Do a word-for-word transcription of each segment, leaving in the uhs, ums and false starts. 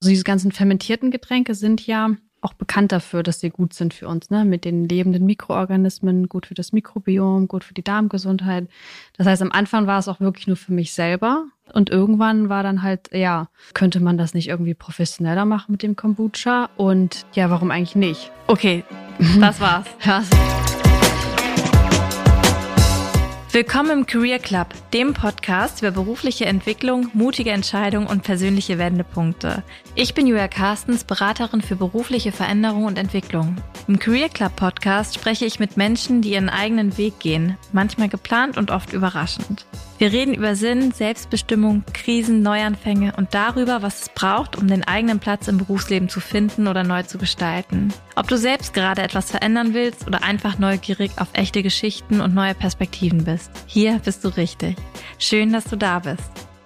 Also diese ganzen fermentierten Getränke sind ja auch bekannt dafür, dass sie gut sind für uns, ne? Mit den lebenden Mikroorganismen, gut für das Mikrobiom, gut für die Darmgesundheit. Das heißt, am Anfang war es auch wirklich nur für mich selber. Und irgendwann war dann halt, ja, könnte man das nicht irgendwie professioneller machen mit dem Kombucha? Und ja, warum eigentlich nicht? Okay, das war's. Ja. Willkommen im Career Club, dem Podcast über berufliche Entwicklung, mutige Entscheidungen und persönliche Wendepunkte. Ich bin Julia Carstens, Beraterin für berufliche Veränderung und Entwicklung. Im Career Club Podcast spreche ich mit Menschen, die ihren eigenen Weg gehen, manchmal geplant und oft überraschend. Wir reden über Sinn, Selbstbestimmung, Krisen, Neuanfänge und darüber, was es braucht, um den eigenen Platz im Berufsleben zu finden oder neu zu gestalten. Ob du selbst gerade etwas verändern willst oder einfach neugierig auf echte Geschichten und neue Perspektiven bist, hier bist du richtig. Schön, dass du da bist.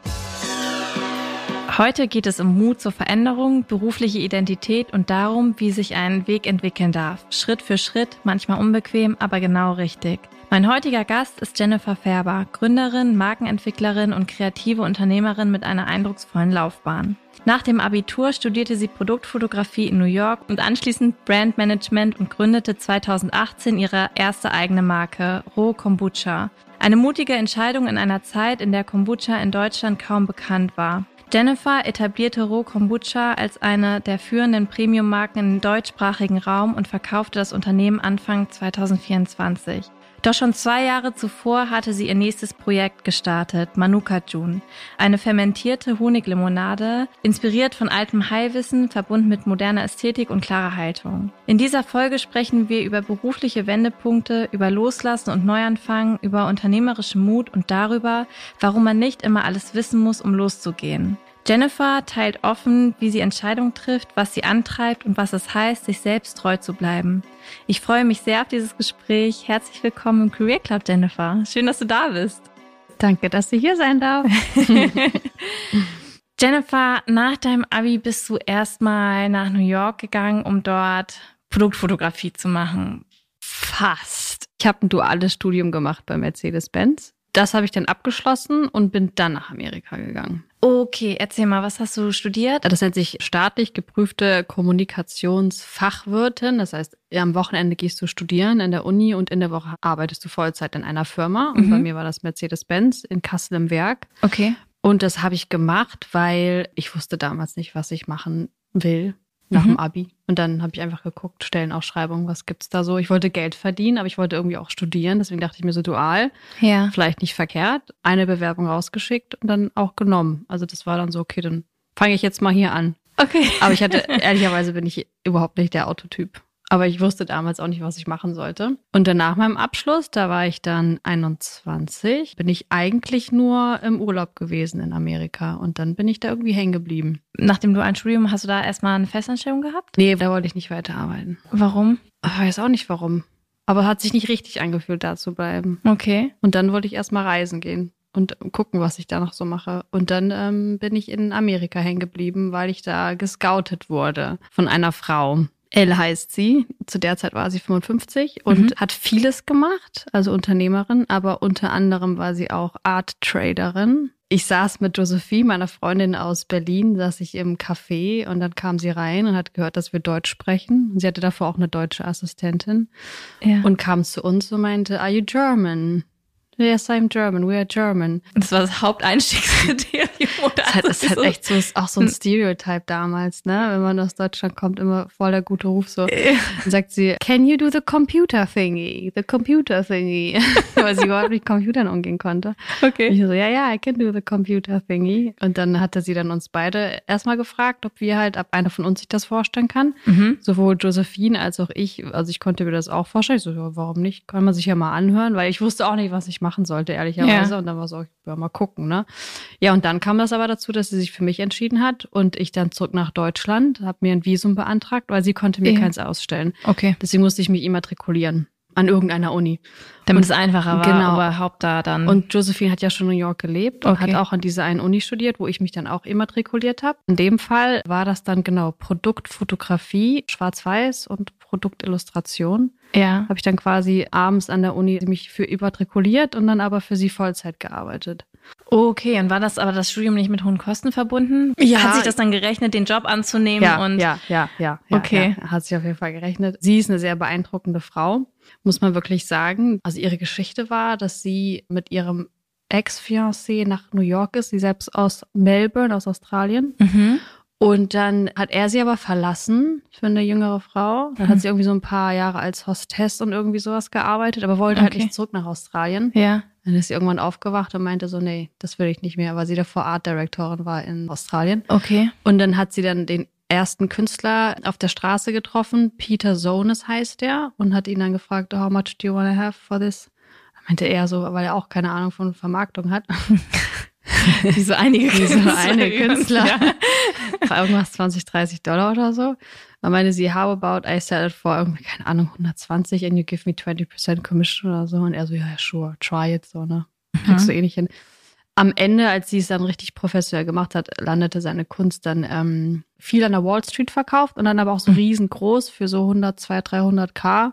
Heute geht es um Mut zur Veränderung, berufliche Identität und darum, wie sich ein Weg entwickeln darf. Schritt für Schritt, manchmal unbequem, aber genau richtig. Mein heutiger Gast ist Jennifer Färber, Gründerin, Markenentwicklerin und kreative Unternehmerin mit einer eindrucksvollen Laufbahn. Nach dem Abitur studierte sie Produktfotografie in New York und anschließend Brandmanagement und gründete zweitausendachtzehn ihre erste eigene Marke, Ro Kombucha. Eine mutige Entscheidung in einer Zeit, in der Kombucha in Deutschland kaum bekannt war. Jennifer etablierte Ro Kombucha als eine der führenden Premium-Marken im deutschsprachigen Raum und verkaufte das Unternehmen Anfang zweitausendvierundzwanzig. Doch schon zwei Jahre zuvor hatte sie ihr nächstes Projekt gestartet, Manuka June, eine fermentierte Honiglimonade, inspiriert von altem Heilwissen, verbunden mit moderner Ästhetik und klarer Haltung. In dieser Folge sprechen wir über berufliche Wendepunkte, über Loslassen und Neuanfang, über unternehmerischen Mut und darüber, warum man nicht immer alles wissen muss, um loszugehen. Jennifer teilt offen, wie sie Entscheidungen trifft, was sie antreibt und was es heißt, sich selbst treu zu bleiben. Ich freue mich sehr auf dieses Gespräch. Herzlich willkommen im Career Club, Jennifer. Schön, dass du da bist. Danke, dass du hier sein darf. Jennifer, nach deinem Abi bist du erstmal nach New York gegangen, um dort Produktfotografie zu machen. Fast. Ich habe ein duales Studium gemacht bei Mercedes-Benz. Das habe ich dann abgeschlossen und bin dann nach Amerika gegangen. Okay, erzähl mal, was hast du studiert? Das nennt sich staatlich geprüfte Kommunikationsfachwirtin. Das heißt, am Wochenende gehst du studieren in der Uni und in der Woche arbeitest du Vollzeit in einer Firma. Und mhm. bei mir war das Mercedes-Benz in Kassel im Werk. Okay. Und das habe ich gemacht, weil ich wusste damals nicht, was ich machen will nach mhm. dem Abi. Und dann habe ich einfach geguckt, Stellenausschreibungen, was gibt's da so? Ich wollte Geld verdienen, aber ich wollte irgendwie auch studieren. Deswegen dachte ich mir so dual, ja. Vielleicht nicht verkehrt. Eine Bewerbung rausgeschickt und dann auch genommen. Also das war dann so, okay, dann fange ich jetzt mal hier an. Okay. Aber ich hatte, ehrlicherweise bin ich überhaupt nicht der Autotyp. Aber ich wusste damals auch nicht, was ich machen sollte. Und dann nach meinem Abschluss, da war ich dann einundzwanzig, bin ich eigentlich nur im Urlaub gewesen in Amerika. Und dann bin ich da irgendwie hängen geblieben. Nach dem dualen Studium hast du da erstmal eine Festanstellung gehabt? Nee, da wollte ich nicht weiterarbeiten. Warum? Ich weiß auch nicht warum. Aber hat sich nicht richtig angefühlt, da zu bleiben. Okay. Und dann wollte ich erstmal reisen gehen und gucken, was ich da noch so mache. Und dann ähm, bin ich in Amerika hängen geblieben, weil ich da gescoutet wurde von einer Frau. Elle heißt sie. Zu der Zeit war sie fünfundfünfzig und mhm. hat vieles gemacht, also Unternehmerin, aber unter anderem war sie auch Art Traderin. Ich saß mit Josephine, meiner Freundin aus Berlin, saß ich im Café und dann kam sie rein und hat gehört, dass wir Deutsch sprechen. Und sie hatte davor auch eine deutsche Assistentin ja. und kam zu uns und meinte, "Are you German?" "Yes, I'm German. We are German." Das war das Haupteinstiegskriterium, oder? Das ist halt, das ist halt echt so, ist auch so ein Stereotype damals, ne? Wenn man aus Deutschland kommt, immer voll der gute Ruf so. Dann sagt sie, "Can you do the computer thingy? The computer thingy." Weil sie überhaupt nicht mit Computern umgehen konnte. Okay. Und ich so, ja, ja, I can do the computer thingy. Und dann hatte sie dann uns beide erstmal gefragt, ob wir halt, ob einer von uns sich das vorstellen kann. Mhm. Sowohl Josephine als auch ich. Also ich konnte mir das auch vorstellen. Ich so, ja, warum nicht? Kann man sich ja mal anhören, weil ich wusste auch nicht, was ich machen sollte, ehrlicherweise. Ja. Und dann war es auch, ja, mal gucken, ne? Ja, und dann kam das aber dazu, dass sie sich für mich entschieden hat und ich dann zurück nach Deutschland, habe mir ein Visum beantragt, weil sie konnte mir ja. keins ausstellen. Okay. Deswegen musste ich mich immatrikulieren an irgendeiner Uni. Damit und, es einfacher war, genau. überhaupt da dann. Und Josephine hat ja schon in New York gelebt und okay. hat auch an dieser einen Uni studiert, wo ich mich dann auch immatrikuliert habe. In dem Fall war das dann genau Produktfotografie, Schwarz-Weiß und Produktillustration. Ja. Habe ich dann quasi abends an der Uni mich für immatrikuliert und dann aber für sie Vollzeit gearbeitet. Okay, und war das aber das Studium nicht mit hohen Kosten verbunden? Ja. Hat sich das dann gerechnet, den Job anzunehmen? Ja, und ja, ja, ja. Okay. Ja, hat sich auf jeden Fall gerechnet. Sie ist eine sehr beeindruckende Frau, muss man wirklich sagen. Also ihre Geschichte war, dass sie mit ihrem Ex-Fiancé nach New York ist. Sie selbst aus Melbourne, aus Australien. Mhm. Und dann hat er sie aber verlassen für eine jüngere Frau. Dann hat sie irgendwie so ein paar Jahre als Hostess und irgendwie sowas gearbeitet, aber wollte halt Okay. nicht zurück nach Australien. Ja. Dann ist sie irgendwann aufgewacht und meinte so, nee, das will ich nicht mehr, weil sie davor Art Directorin war in Australien. Okay. Und dann hat sie dann den ersten Künstler auf der Straße getroffen, Peter Zones heißt der, und hat ihn dann gefragt, oh, how much do you want to have for this? Da meinte er so, weil er auch keine Ahnung von Vermarktung hat. Wie so einige Wie so eine Künstler. Ja. Irgendwas zwanzig, dreißig Dollar oder so. Dann meinte sie, how about I sell it for irgendwie, keine Ahnung, hundertzwanzig and you give me twenty percent commission oder so. Und er so, ja, sure, try it, so, ne? Kriegst du eh nicht hin. Am Ende, als sie es dann richtig professionell gemacht hat, landete seine Kunst dann ähm, viel an der Wall Street verkauft und dann aber auch so riesengroß für so hundert, zweihundert, dreihundert K.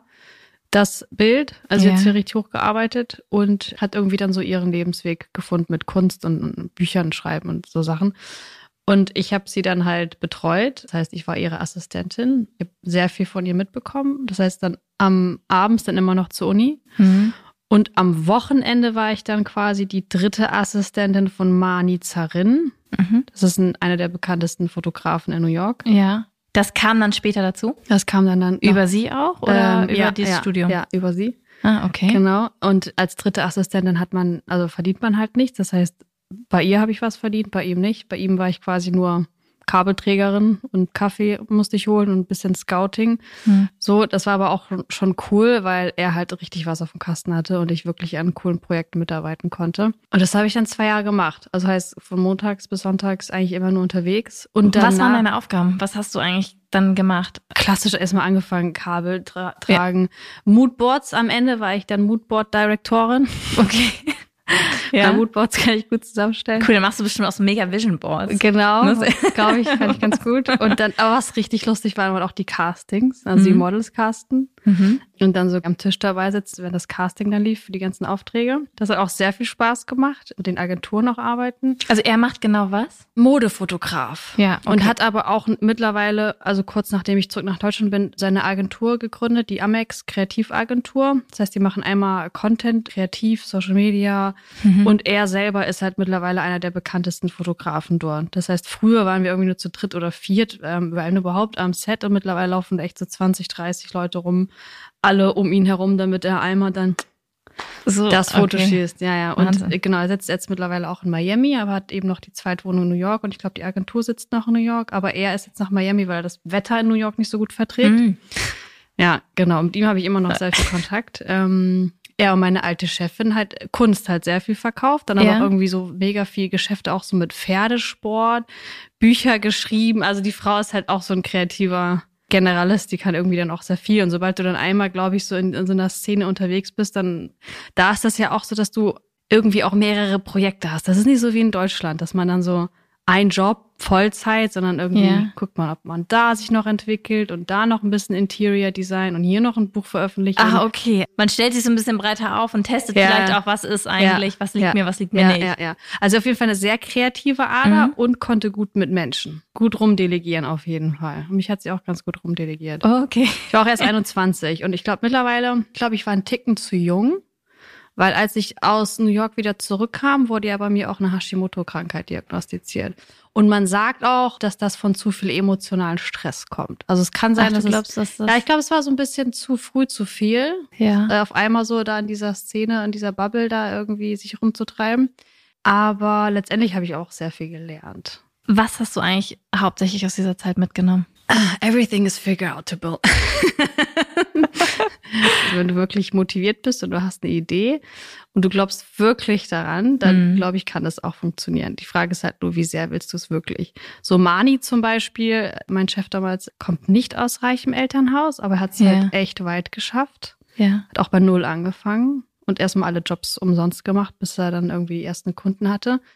Das Bild, also Ja. jetzt hier richtig hochgearbeitet und hat irgendwie dann so ihren Lebensweg gefunden mit Kunst und, und Büchern schreiben und so Sachen. Und ich habe sie dann halt betreut. Das heißt, ich war ihre Assistentin. Ich habe sehr viel von ihr mitbekommen. Das heißt, dann am Abends dann immer noch zur Uni. Mhm. Und am Wochenende war ich dann quasi die dritte Assistentin von Mani Zarin. Mhm. Das ist ein, einer der bekanntesten Fotografen in New York. Ja. Das kam dann später dazu? Das kam dann dann Über noch, sie auch oder ähm, über ja, dieses ja, Studium? Ja, über sie. Ah, okay. Genau. Und als dritte Assistentin hat man, also verdient man halt nichts. Das heißt, bei ihr habe ich was verdient, bei ihm nicht. Bei ihm war ich quasi nur Kabelträgerin und Kaffee musste ich holen und ein bisschen Scouting. Hm. So, das war aber auch schon cool, weil er halt richtig was auf dem Kasten hatte und ich wirklich an coolen Projekten mitarbeiten konnte. Und das habe ich dann zwei Jahre gemacht. Also heißt, von montags bis sonntags eigentlich immer nur unterwegs. Und Was waren danach- deine Aufgaben? Was hast du eigentlich dann gemacht? Klassisch erstmal angefangen, Kabel tra- tragen. Moodboards, am Ende war ich dann Moodboard-Direktorin. Okay. Ja. Moodboards kann ich gut zusammenstellen. Cool, dann machst du bestimmt auch so mega Vision Boards. Genau, Ne? glaube ich, kann ich ganz gut. Und dann, aber was richtig lustig war, waren auch die Castings, also die Mhm. Models casten. Mhm. Und dann so am Tisch dabei sitzt, wenn das Casting dann lief für die ganzen Aufträge. Das hat auch sehr viel Spaß gemacht. Mit den Agenturen auch arbeiten. Also er macht genau was? Modefotograf. Ja, okay. Und hat aber auch mittlerweile, also kurz nachdem ich zurück nach Deutschland bin, seine Agentur gegründet, die Amex Kreativagentur. Das heißt, die machen einmal Content, Kreativ, Social Media. Mhm. Und er selber ist halt mittlerweile einer der bekanntesten Fotografen dort. Das heißt, früher waren wir irgendwie nur zu dritt oder viert, ähm, wenn überhaupt am Set. Und mittlerweile laufen da echt so zwanzig, dreißig Leute rum, alle um ihn herum, damit er einmal dann So, das Foto okay. schießt. Ja, ja. Und Wahnsinn. äh, genau, er sitzt jetzt mittlerweile auch in Miami, aber hat eben noch die Zweitwohnung in New York. Und ich glaube, die Agentur sitzt noch in New York. Aber er ist jetzt nach Miami, weil er das Wetter in New York nicht so gut verträgt. Mhm. Ja, genau. Mit ihm habe ich immer noch sehr viel Kontakt. Ähm, er und meine alte Chefin halt Kunst halt sehr viel verkauft. Dann aber Ja. auch irgendwie so mega viel Geschäfte auch so mit Pferdesport, Bücher geschrieben. Also die Frau ist halt auch so ein kreativer Generalist, die kann irgendwie dann auch sehr viel. Und sobald du dann einmal, glaube ich, so in, in so einer Szene unterwegs bist, dann da ist das ja auch so, dass du irgendwie auch mehrere Projekte hast. Das ist nicht so wie in Deutschland, dass man dann so ein Job, Vollzeit, sondern irgendwie Ja. guckt man, ob man da sich noch entwickelt und da noch ein bisschen Interior Design und hier noch ein Buch veröffentlicht. Ah, okay. Man stellt sich so ein bisschen breiter auf und testet Ja. vielleicht auch, was ist eigentlich, Ja. was liegt Ja. mir, was liegt mir ja, nicht. ja, ja. Also auf jeden Fall eine sehr kreative Ader Mhm. und konnte gut mit Menschen. Gut rumdelegieren auf jeden Fall. Und mich hat sie auch ganz gut rumdelegiert. Okay. Ich war auch erst einundzwanzig und ich glaube mittlerweile, ich glaube, ich war einen Ticken zu jung, weil als ich aus New York wieder zurückkam, wurde ja bei mir auch eine Hashimoto-Krankheit diagnostiziert. Und man sagt auch, dass das von zu viel emotionalen Stress kommt. Also es kann sein, Ach, du dass glaubst, es, dass das- ja, ich glaube, es war so ein bisschen zu früh zu viel, Ja. äh, auf einmal so da in dieser Szene, in dieser Bubble da irgendwie sich rumzutreiben. Aber letztendlich habe ich auch sehr viel gelernt. Was hast du eigentlich hauptsächlich aus dieser Zeit mitgenommen? Everything is figure outable. Wenn du wirklich motiviert bist und du hast eine Idee und du glaubst wirklich daran, dann Mhm. glaube ich, kann das auch funktionieren. Die Frage ist halt nur, wie sehr willst du es wirklich? So Mani zum Beispiel, mein Chef damals, kommt nicht aus reichem Elternhaus, aber hat es Ja. halt echt weit geschafft. Ja. Hat auch bei Null angefangen und erstmal alle Jobs umsonst gemacht, bis er dann irgendwie die ersten Kunden hatte.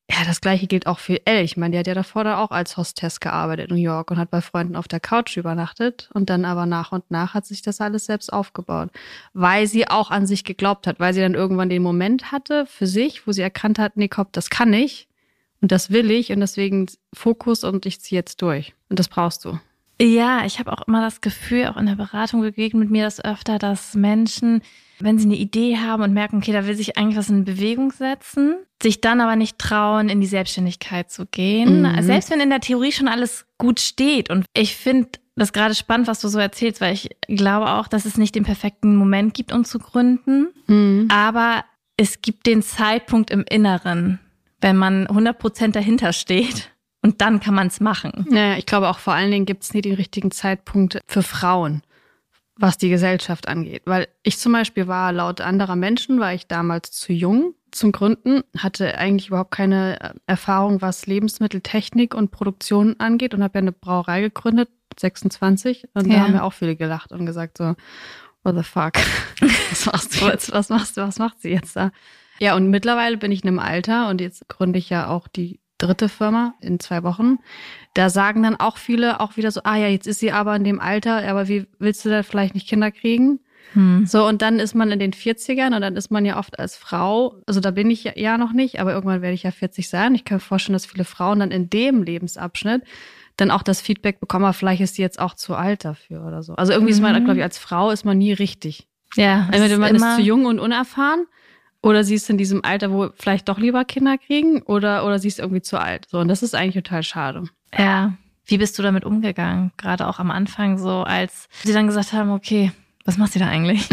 Ja, das Gleiche gilt auch für Elle. Ich meine, die hat ja davor da auch als Hostess gearbeitet in New York und hat bei Freunden auf der Couch übernachtet. Und dann aber nach und nach hat sich das alles selbst aufgebaut. Weil sie auch an sich geglaubt hat. Weil sie dann irgendwann den Moment hatte für sich, wo sie erkannt hat, nee, komm, das kann ich. Und das will ich. Und deswegen Fokus und ich ziehe jetzt durch. Und das brauchst du. Ja, ich habe auch immer das Gefühl, auch in der Beratung begegnet mir das öfter, dass Menschen, wenn sie eine Idee haben und merken, okay, da will sich eigentlich was in Bewegung setzen, sich dann aber nicht trauen, in die Selbstständigkeit zu gehen. Mhm. Selbst wenn in der Theorie schon alles gut steht. Und ich finde das gerade spannend, was du so erzählst, weil ich glaube auch, dass es nicht den perfekten Moment gibt, um zu gründen. Mhm. Aber es gibt den Zeitpunkt im Inneren, wenn man hundert Prozent dahinter steht. Und dann kann man es machen. Naja, ich glaube auch vor allen Dingen gibt es nie den richtigen Zeitpunkt für Frauen, was die Gesellschaft angeht. Weil ich zum Beispiel war, laut anderer Menschen, war ich damals zu jung zum Gründen, hatte eigentlich überhaupt keine Erfahrung, was Lebensmitteltechnik und Produktion angeht und habe ja eine Brauerei gegründet, sechsundzwanzig. Und ja. Da haben ja auch viele gelacht und gesagt so, what the fuck, was machst du jetzt, was machst du, was macht sie jetzt da? Ja, und mittlerweile bin ich in einem Alter und jetzt gründe ich ja auch die dritte Firma in zwei Wochen. Da sagen dann auch viele auch wieder so, ah ja, jetzt ist sie aber in dem Alter, aber wie willst du da vielleicht nicht Kinder kriegen? Hm. So, und dann ist man in den vierzigern und dann ist man ja oft als Frau, also da bin ich ja, ja noch nicht, aber irgendwann werde ich ja vierzig sein. Ich kann mir vorstellen, dass viele Frauen dann in dem Lebensabschnitt dann auch das Feedback bekommen, aber vielleicht ist sie jetzt auch zu alt dafür oder so. Also irgendwie mhm. ist man, glaube ich, als Frau ist man nie richtig. Ja. Entweder man ist zu jung und unerfahren, oder sie ist in diesem Alter, wo vielleicht doch lieber Kinder kriegen, oder, oder sie ist irgendwie zu alt. So, und das ist eigentlich total schade. Ja. Wie bist du damit umgegangen? Gerade auch am Anfang so, als sie dann gesagt haben, okay, was machst du da eigentlich?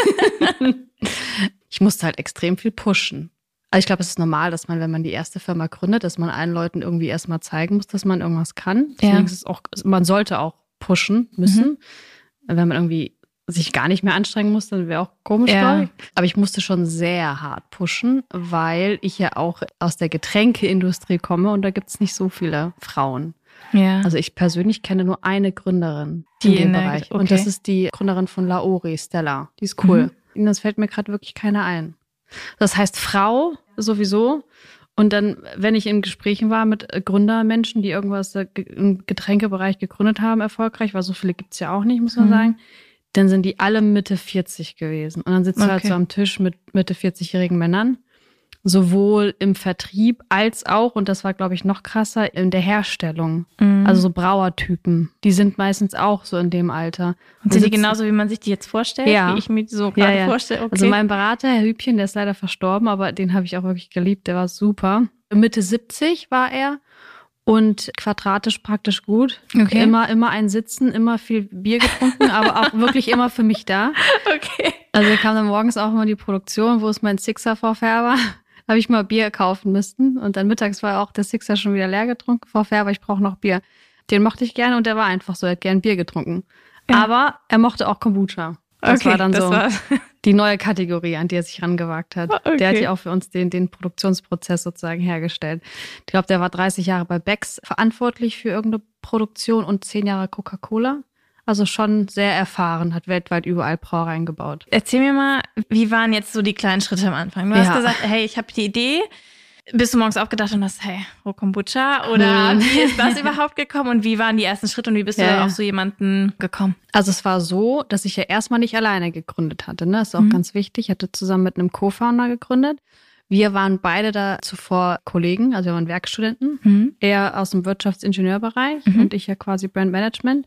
Ich musste halt extrem viel pushen. Also ich glaube, es ist normal, dass man, wenn man die erste Firma gründet, dass man allen Leuten irgendwie erstmal zeigen muss, dass man irgendwas kann. Deswegen ja. ist es auch, man sollte auch pushen müssen. Mhm. Wenn man irgendwie sich gar nicht mehr anstrengen muss, dann wäre auch komisch, ja. glaube ich. Aber ich musste schon sehr hart pushen, weil ich ja auch aus der Getränkeindustrie komme und da gibt es nicht so viele Frauen. Ja. Also ich persönlich kenne nur eine Gründerin die in dem in der, Bereich. Okay. Und das ist die Gründerin von Laori, Stella. Die ist cool. Mhm. Und das fällt mir gerade wirklich keiner ein. Das heißt Frau sowieso. Und dann, wenn ich in Gesprächen war mit Gründermenschen, die irgendwas im Getränkebereich gegründet haben, erfolgreich, weil so viele gibt's ja auch nicht, muss man mhm. sagen, dann sind die alle Mitte vierzig gewesen. Und dann sitzt okay. du halt so am Tisch mit Mitte vierzig-jährigen Männern, sowohl im Vertrieb als auch, und das war, glaube ich, noch krasser, in der Herstellung. Mhm. Also so Brauertypen. Die sind meistens auch so in dem Alter. Und sind die genauso, wie man sich die jetzt vorstellt? Ja. Wie ich mir die so gerade ja, ja. vorstelle? Okay. Also mein Berater, Herr Hübchen, der ist leider verstorben, aber den habe ich auch wirklich geliebt. Der war super. Mitte siebzig war er. Und quadratisch praktisch gut. Okay. Immer, immer ein Sitzen, immer viel Bier getrunken, aber auch wirklich immer für mich da. Okay. Also kam dann morgens auch immer die Produktion, wo ist mein Sixer vor Färber? Da habe ich mal Bier kaufen müssen. Und dann mittags war auch der Sixer schon wieder leer getrunken vor Färber, ich brauche noch Bier. Den mochte ich gerne und der war einfach so, er hat gern Bier getrunken. Ja. Aber er mochte auch Kombucha. Das okay, war dann das so war die neue Kategorie, an die er sich rangewagt hat. Okay. Der hat ja auch für uns den, den Produktionsprozess sozusagen hergestellt. Ich glaube, der war dreißig Jahre bei Becks verantwortlich für irgendeine Produktion und zehn Jahre Coca-Cola. Also schon sehr erfahren, hat weltweit überall Brauereien gebaut. Erzähl mir mal, wie waren jetzt so die kleinen Schritte am Anfang? Du ja. hast gesagt, hey, ich habe die Idee. Bist du morgens aufgedacht und hast, hey, wo Kombucha? Oder hm. wie ist das überhaupt gekommen? Und wie waren die ersten Schritte und wie bist ja, du ja. auf so jemanden gekommen? Also es war so, dass ich ja erstmal nicht alleine gegründet hatte. Ne? Das ist auch mhm. ganz wichtig. Ich hatte zusammen mit einem Co-Founder gegründet. Wir waren beide da zuvor Kollegen, also wir waren Werkstudenten. Mhm. Er aus dem Wirtschaftsingenieurbereich mhm. und ich ja quasi Brandmanagement.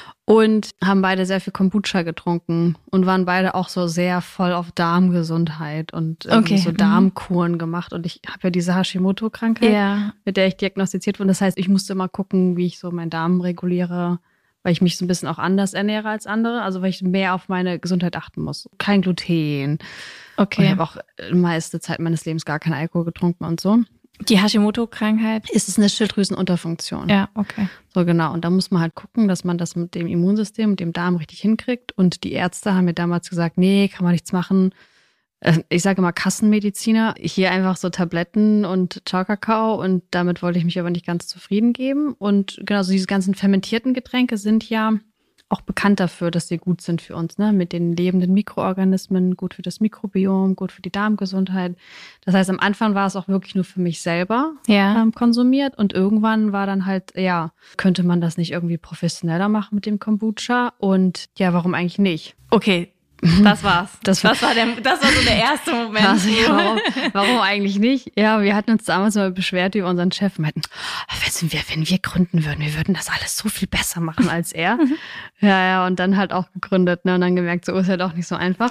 Und haben beide sehr viel Kombucha getrunken und waren beide auch so sehr voll auf Darmgesundheit und okay. so Darmkuren gemacht. Und ich habe ja diese Hashimoto-Krankheit, ja. mit der ich diagnostiziert wurde. Das heißt, ich musste immer gucken, wie ich so meinen Darm reguliere, weil ich mich so ein bisschen auch anders ernähre als andere. Also weil ich mehr auf meine Gesundheit achten muss. Kein Gluten. Okay. Und ich habe auch die meiste Zeit meines Lebens gar keinen Alkohol getrunken und so. Die Hashimoto-Krankheit? Ist es eine Schilddrüsenunterfunktion. Ja, okay. So genau. Und da muss man halt gucken, dass man das mit dem Immunsystem und dem Darm richtig hinkriegt. Und die Ärzte haben mir damals gesagt, nee, kann man nichts machen. Ich sage immer Kassenmediziner. Hier einfach so Tabletten und Ciao Kakao. Und damit wollte ich mich aber nicht ganz zufrieden geben. Und genau, so diese ganzen fermentierten Getränke sind ja auch bekannt dafür, dass sie gut sind für uns, ne? Mit den lebenden Mikroorganismen, gut für das Mikrobiom, gut für die Darmgesundheit. Das heißt, am Anfang war es auch wirklich nur für mich selber ja. ähm, konsumiert und irgendwann war dann halt, ja, könnte man das nicht irgendwie professioneller machen mit dem Kombucha? Und ja, warum eigentlich nicht? Okay. Das war's. Das war, das war, der, das war so der erste Moment. Also, ja, warum, warum eigentlich nicht? Ja, wir hatten uns damals mal beschwert über unseren Chef. Meinten, wenn wir, wenn wir gründen würden, wir würden das alles so viel besser machen als er. ja, ja, und dann halt auch gegründet, ne? Und dann gemerkt, so ist ja doch nicht so einfach.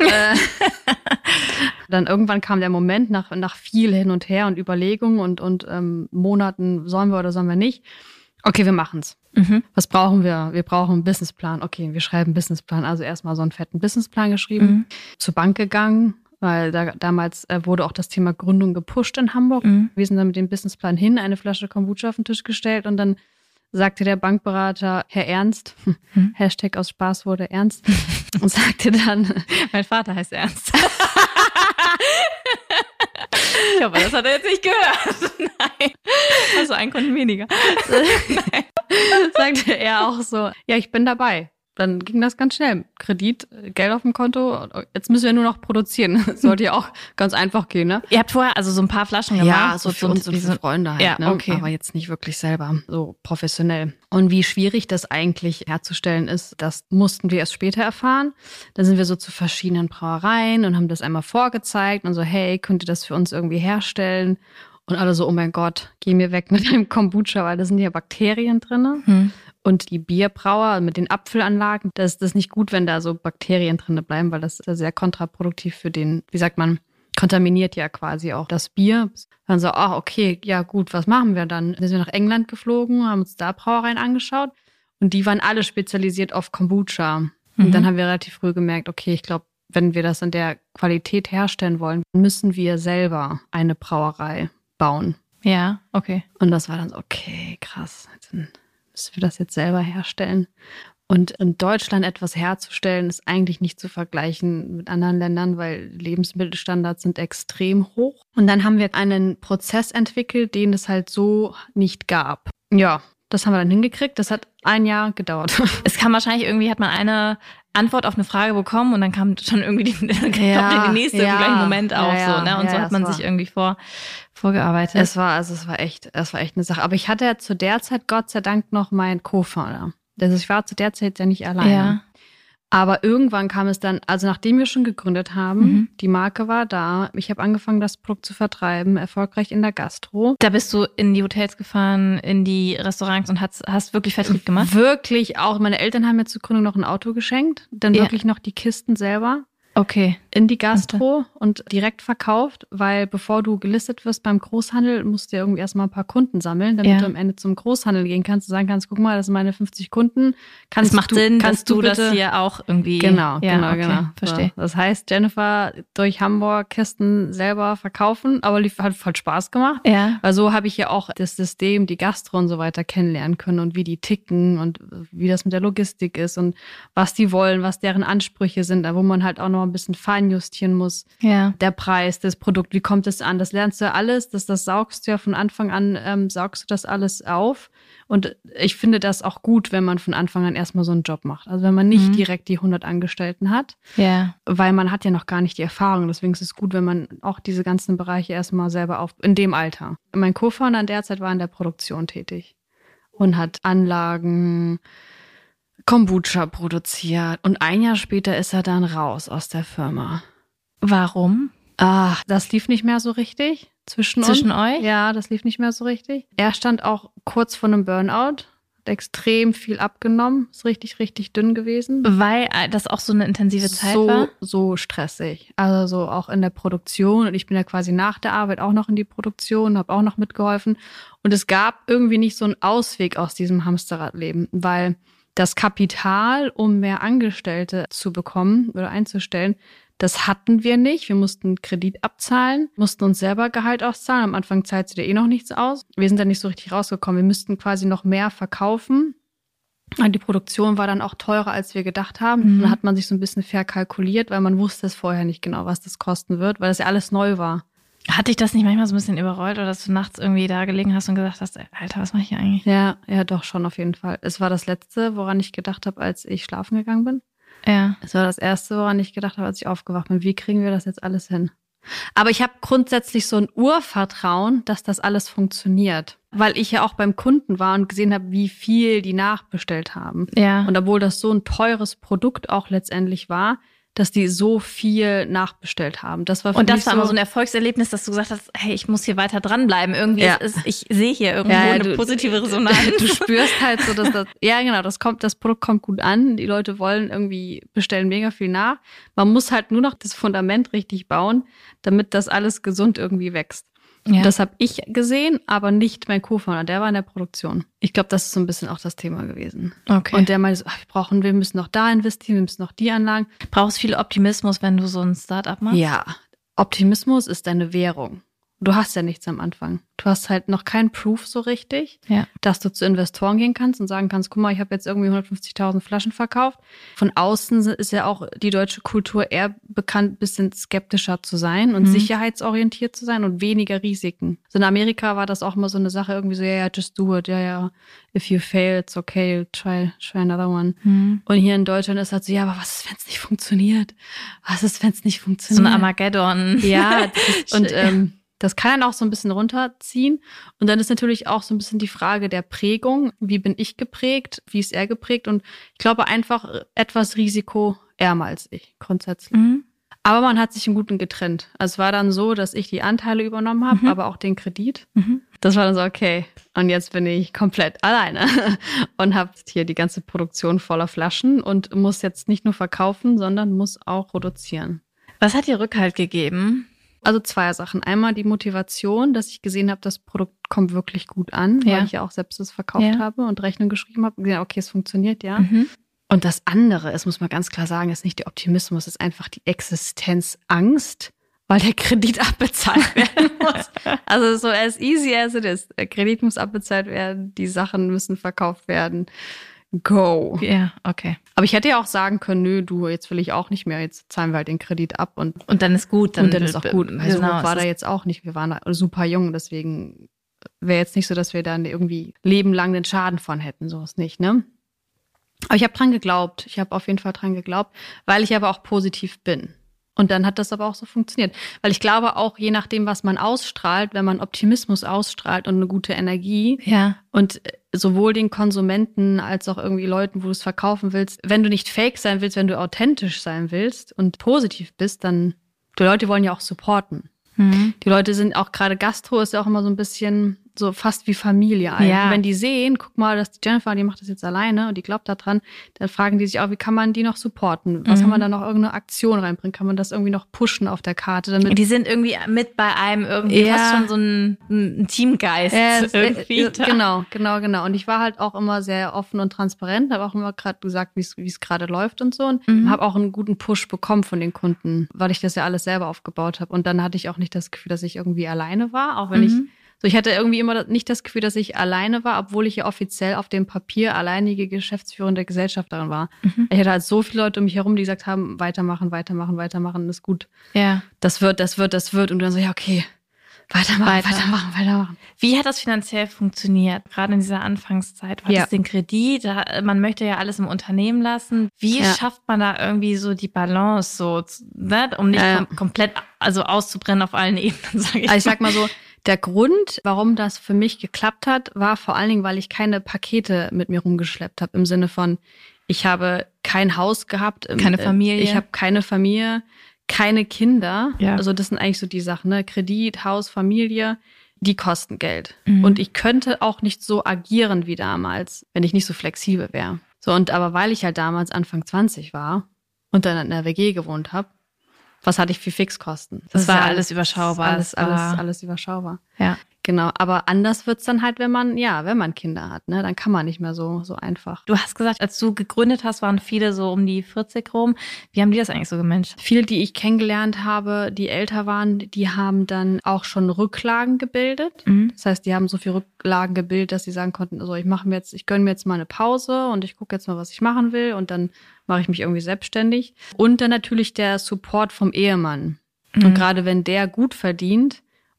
Dann irgendwann kam der Moment nach, nach viel hin und her und Überlegungen und, und ähm, Monaten, sollen wir oder sollen wir nicht? Okay, wir machen's. Mhm. Was brauchen wir? Wir brauchen einen Businessplan. Okay, wir schreiben einen Businessplan. Also erstmal so einen fetten Businessplan geschrieben, mhm. zur Bank gegangen, weil da damals äh, wurde auch das Thema Gründung gepusht in Hamburg. Mhm. Wir sind dann mit dem Businessplan hin, eine Flasche Kombucha auf den Tisch gestellt und dann sagte der Bankberater, Herr Ernst, mhm. Hashtag aus Spaß wurde Ernst, und sagte dann, mein Vater heißt Ernst. Ich hoffe, das hat er jetzt nicht gehört. Nein. Also ein Kunden weniger. Nein. Sagte er auch so, ja, ich bin dabei. Dann ging das ganz schnell. Kredit, Geld auf dem Konto, jetzt müssen wir nur noch produzieren. Das sollte ja auch ganz einfach gehen, ne? Ihr habt vorher also so ein paar Flaschen gemacht? Ja, so für uns und für Freunde halt, ja, ne? Okay. Aber jetzt nicht wirklich selber, so professionell. Und wie schwierig das eigentlich herzustellen ist, das mussten wir erst später erfahren. Da sind wir so zu verschiedenen Brauereien und haben das einmal vorgezeigt und so, hey, könnt ihr das für uns irgendwie herstellen? Und alle so, oh mein Gott, geh mir weg mit dem Kombucha, weil da sind ja Bakterien drin. Hm. Und die Bierbrauer mit den Apfelanlagen, das ist das nicht gut, wenn da so Bakterien drin bleiben, weil das ist sehr kontraproduktiv für den, wie sagt man, kontaminiert ja quasi auch das Bier. Dann so, ah, okay, ja gut, was machen wir dann? Dann sind wir nach England geflogen, haben uns da Brauereien angeschaut und die waren alle spezialisiert auf Kombucha. Mhm. Und dann haben wir relativ früh gemerkt, okay, ich glaube, wenn wir das in der Qualität herstellen wollen, müssen wir selber eine Brauerei bauen. Ja, okay. Und das war dann so, okay, krass, dann müssen wir das jetzt selber herstellen. Und in Deutschland etwas herzustellen, ist eigentlich nicht zu vergleichen mit anderen Ländern, weil Lebensmittelstandards sind extrem hoch. Und dann haben wir einen Prozess entwickelt, den es halt so nicht gab. Ja, das haben wir dann hingekriegt. Das hat ein Jahr gedauert. Es kam wahrscheinlich irgendwie, hat man eine Antwort auf eine Frage bekommen und dann kam schon irgendwie die, ja, die nächste ja, im gleichen Moment auch ja, so, ne? Und ja, so hat man sich irgendwie vor, vorgearbeitet. Es war, also es war echt, es war echt eine Sache. Aber ich hatte ja zu der Zeit Gott sei Dank noch meinen Co-Founder. Also ich war zu der Zeit ja nicht alleine. Ja. Aber irgendwann kam es dann, also nachdem wir schon gegründet haben, mhm. die Marke war da, ich habe angefangen, das Produkt zu vertreiben, erfolgreich in der Gastro. Da bist du in die Hotels gefahren, in die Restaurants und hast, hast wirklich Vertrieb gemacht? Wirklich auch. Meine Eltern haben mir zur Gründung noch ein Auto geschenkt, dann ja. wirklich noch die Kisten selber. Okay. In die Gastro und direkt verkauft, weil bevor du gelistet wirst beim Großhandel, musst du ja irgendwie erstmal ein paar Kunden sammeln, damit ja. du am Ende zum Großhandel gehen kannst und sagen kannst, guck mal, das sind meine fünfzig Kunden. Kannst es macht du, Sinn, kannst dass du, du bitte, das hier auch irgendwie... Genau, ja, genau, okay, genau. Verstehe. So. Das heißt, Jennifer durch Hamburg Kisten selber verkaufen, aber lief, hat voll Spaß gemacht. Ja. Weil so habe ich ja auch das System, die Gastro und so weiter kennenlernen können und wie die ticken und wie das mit der Logistik ist und was die wollen, was deren Ansprüche sind, wo man halt auch noch ein bisschen feinjustieren muss. Ja. Der Preis, das Produkt, wie kommt es an? Das lernst du ja alles, das, das saugst du ja von Anfang an, ähm, saugst du das alles auf. Und ich finde das auch gut, wenn man von Anfang an erstmal so einen Job macht. Also wenn man nicht mhm. direkt die hundert Angestellten hat, ja. weil man hat ja noch gar nicht die Erfahrung. Deswegen ist es gut, wenn man auch diese ganzen Bereiche erstmal selber auf, in dem Alter. Mein Co-Founder in der Zeit war in der Produktion tätig und hat Anlagen, Kombucha produziert. Und ein Jahr später ist er dann raus aus der Firma. Warum? Ach, das lief nicht mehr so richtig zwischen, zwischen uns. euch? Ja, das lief nicht mehr so richtig. Er stand auch kurz vor einem Burnout, hat extrem viel abgenommen, ist richtig, richtig dünn gewesen. Weil das auch so eine intensive Zeit so, war? So stressig. Also so auch in der Produktion. Und ich bin ja quasi nach der Arbeit auch noch in die Produktion, habe auch noch mitgeholfen. Und es gab irgendwie nicht so einen Ausweg aus diesem Hamsterradleben, weil das Kapital, um mehr Angestellte zu bekommen oder einzustellen, das hatten wir nicht. Wir mussten Kredit abzahlen, mussten uns selber Gehalt auszahlen. Am Anfang zahlt sie dir eh noch nichts aus. Wir sind da nicht so richtig rausgekommen. Wir müssten quasi noch mehr verkaufen. Und die Produktion war dann auch teurer, als wir gedacht haben. Mhm. Dann hat man sich so ein bisschen verkalkuliert, weil man wusste es vorher nicht genau, was das kosten wird, weil das ja alles neu war. Hat dich das nicht manchmal so ein bisschen überrollt oder dass du nachts irgendwie da gelegen hast und gesagt hast, Alter, was mache ich hier eigentlich? Ja, ja, doch schon auf jeden Fall. Es war das Letzte, woran ich gedacht habe, als ich schlafen gegangen bin. Ja. Es war das Erste, woran ich gedacht habe, als ich aufgewacht bin. Wie kriegen wir das jetzt alles hin? Aber ich habe grundsätzlich so ein Urvertrauen, dass das alles funktioniert. Weil ich ja auch beim Kunden war und gesehen habe, wie viel die nachbestellt haben. Ja. Und obwohl das so ein teures Produkt auch letztendlich war, dass die so viel nachbestellt haben. Das war für Und das mich war so, immer so ein Erfolgserlebnis, dass du gesagt hast, hey, ich muss hier weiter dranbleiben. Irgendwie Ja. ist, ich sehe hier irgendwo Ja, ja, eine du- positive Resonanz. Du spürst halt so, dass das, ja genau, das kommt, das Produkt kommt gut an. Die Leute wollen irgendwie, bestellen mega viel nach. Man muss halt nur noch das Fundament richtig bauen, damit das alles gesund irgendwie wächst. Ja. Das habe ich gesehen, aber nicht mein Co-Founder. Der war in der Produktion. Ich glaube, das ist so ein bisschen auch das Thema gewesen. Okay. Und der meinte so, ach, wir brauchen, wir müssen noch da investieren, wir müssen noch die Anlagen. Brauchst viel Optimismus, wenn du so ein Startup machst? Ja, Optimismus ist deine Währung. Du hast ja nichts am Anfang. Du hast halt noch keinen Proof so richtig, Ja. dass du zu Investoren gehen kannst und sagen kannst, guck mal, ich habe jetzt irgendwie hundertfünfzigtausend Flaschen verkauft. Von außen ist ja auch die deutsche Kultur eher bekannt, ein bisschen skeptischer zu sein und Mhm. sicherheitsorientiert zu sein und weniger Risiken. So in Amerika war das auch immer so eine Sache, irgendwie so, ja, ja, just do it, ja, ja, if you fail, it's okay, try, try another one. Mhm. Und hier in Deutschland ist halt so, ja, aber was ist, wenn es nicht funktioniert? Was ist, wenn es nicht So funktioniert? ein Armageddon. Ja, das ist, und ähm, das kann dann auch so ein bisschen runterziehen. Und dann ist natürlich auch so ein bisschen die Frage der Prägung. Wie bin ich geprägt? Wie ist er geprägt? Und ich glaube einfach etwas risikoärmer als ich grundsätzlich. Mhm. Aber man hat sich im Guten getrennt. Also es war dann so, dass ich die Anteile übernommen habe, Mhm. aber auch den Kredit. Mhm. Das war dann so, okay. Und jetzt bin ich komplett alleine und habe hier die ganze Produktion voller Flaschen und muss jetzt nicht nur verkaufen, sondern muss auch produzieren. Was hat dir Rückhalt gegeben? Also zwei Sachen. Einmal die Motivation, dass ich gesehen habe, das Produkt kommt wirklich gut an, Ja. weil ich ja auch selbst es verkauft Ja. habe und Rechnung geschrieben habe und gesehen, okay, es funktioniert, ja. Mhm. Und das andere, es muss man ganz klar sagen, ist nicht der Optimismus, ist einfach die Existenzangst, weil der Kredit abbezahlt werden muss. Also so as easy as it is. Der Kredit muss abbezahlt werden, die Sachen müssen verkauft werden. Go. Ja, okay. Aber ich hätte ja auch sagen können, nö, du, jetzt will ich auch nicht mehr, jetzt zahlen wir halt den Kredit ab und Und dann ist gut. Dann und dann ist auch gut. Weil so Genau, hoch war es da ist- jetzt auch nicht. Wir waren da super jung, deswegen wäre jetzt nicht so, dass wir dann irgendwie lebenlang den Schaden von hätten. So ist nicht, ne? Aber ich habe dran geglaubt. Ich habe auf jeden Fall dran geglaubt, weil ich aber auch positiv bin. Und dann hat das aber auch so funktioniert. Weil ich glaube auch, je nachdem, was man ausstrahlt, wenn man Optimismus ausstrahlt und eine gute Energie Ja. und sowohl den Konsumenten als auch irgendwie Leuten, wo du es verkaufen willst, wenn du nicht fake sein willst, wenn du authentisch sein willst und positiv bist, dann, die Leute wollen ja auch supporten. Mhm. Die Leute sind auch, gerade Gastro ist ja auch immer so ein bisschen so fast wie Familie eigentlich. Ja. Wenn die sehen, guck mal, dass die Jennifer, die macht das jetzt alleine und die glaubt da dran, dann fragen die sich auch, wie kann man die noch supporten? Was Mhm. kann man da noch irgendeine Aktion reinbringen? Kann man das irgendwie noch pushen auf der Karte? Damit Die sind irgendwie mit bei einem irgendwie Ja. fast schon so ein, ein Teamgeist Ja, es- irgendwie. äh, da. genau, genau, genau. Und ich war halt auch immer sehr offen und transparent, habe auch immer gerade gesagt, wie es wie es gerade läuft und so. Und Mhm. habe auch einen guten Push bekommen von den Kunden, weil ich das ja alles selber aufgebaut habe. Und dann hatte ich auch nicht das Gefühl, dass ich irgendwie alleine war, auch wenn Mhm. ich so, ich hatte irgendwie immer nicht das Gefühl, dass ich alleine war, obwohl ich ja offiziell auf dem Papier alleinige geschäftsführende Gesellschafterin war. Mhm. Ich hatte halt so viele Leute um mich herum, die gesagt haben, weitermachen, weitermachen, weitermachen, ist gut. Ja. Das wird, das wird, das wird. Und dann so, ja, okay, weitermachen, Weiter. weitermachen, weitermachen. Wie hat das finanziell funktioniert? Gerade in dieser Anfangszeit. War Ja. das den Kredit? Da- Man möchte ja alles im Unternehmen lassen. Wie Ja. schafft man da irgendwie so die Balance, so, ne? Um nicht Ja, ja. kom komplett also auszubrennen auf allen Ebenen, sage ich Also ich sag mal so, der Grund, warum das für mich geklappt hat, war vor allen Dingen, weil ich keine Pakete mit mir rumgeschleppt habe. Im Sinne von, ich habe kein Haus gehabt. im- Keine äh, Familie. Ich habe keine Familie, keine Kinder. Ja. Also das sind eigentlich so die Sachen, ne? Kredit, Haus, Familie, die kosten Geld. Mhm. Und ich könnte auch nicht so agieren wie damals, wenn ich nicht so flexibel wäre. So, und aber weil ich halt damals Anfang zwanzig war und dann in der W G gewohnt habe, was hatte ich für Fixkosten? Das ist war ja alles überschaubar. Alles, Es war- alles, alles überschaubar. Ja. Genau, aber anders wird's dann halt, wenn man, ja, wenn man Kinder hat, ne, dann kann man nicht mehr so, so einfach. Du hast gesagt, als du gegründet hast, waren viele so um die vierzig rum. Wie haben die das eigentlich so gemanagt? Viele, die ich kennengelernt habe, die älter waren, die haben dann auch schon Rücklagen gebildet. Mhm. Das heißt, die haben so viel Rücklagen gebildet, dass sie sagen konnten, also ich mache mir jetzt, ich gönne mir jetzt mal eine Pause und ich gucke jetzt mal, was ich machen will und dann mache ich mich irgendwie selbstständig. Und dann natürlich der Support vom Ehemann. Mhm. Und gerade wenn der gut verdient,